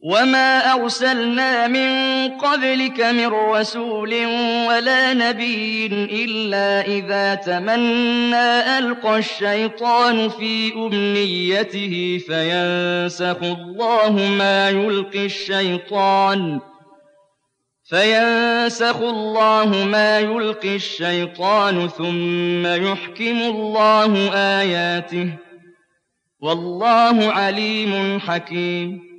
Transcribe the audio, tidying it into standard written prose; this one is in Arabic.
وَمَا أَرْسَلْنَا مِن قَبْلِكَ مِن رَّسُولٍ وَلَا نَبِيٍّ إِلَّا إِذَا تَمَنَّىٰ أَلْقَى الشَّيْطَانُ فِي أُمْنِيَّتِهِ فَيَنسَخُ اللَّهُ مَا يُلْقِي الشَّيْطَانُ ثُمَّ يُحْكِمُ اللَّهُ آيَاتِهِ ۗ وَاللَّهُ عَلِيمٌ حَكِيمٌ